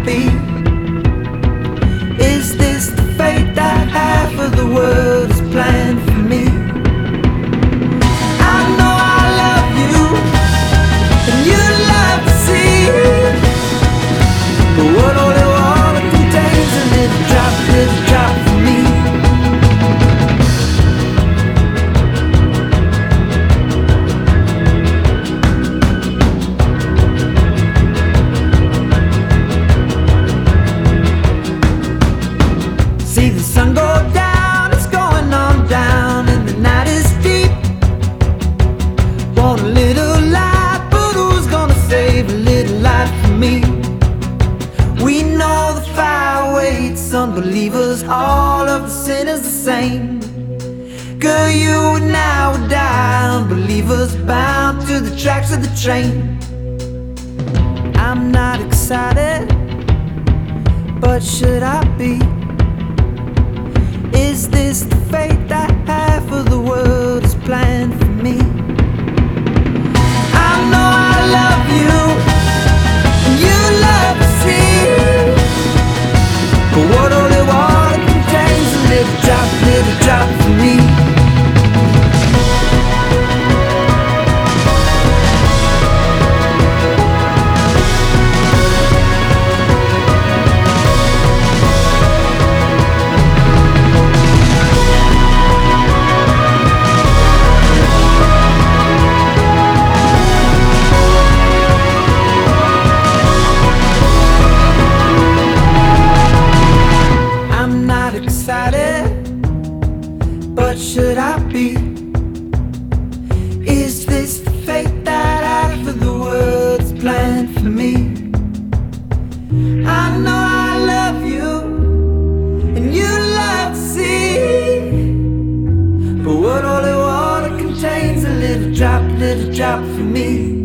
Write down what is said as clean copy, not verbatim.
be? Is this the fate that half of the world has planned for me? I know I love you, and you'd love to see, but what only water contains a little drop for me. See the sun go down, it's going on down, and the night is deep. Want a little light, but who's gonna save a little light for me? We know the fire waits unbelievers, all of the sinners the same. Girl, you and I would die, unbelievers bound to the tracks of the train. I'm not excited, but should I be? Is this the fate that half of the world has planned for me? I know I love you, and you love to see, but what only water contains a little drop for me. But should I be? Is this the fate that half of the world's planned for me? I know I love you, and you love to see, but what only water contains a little drop for me.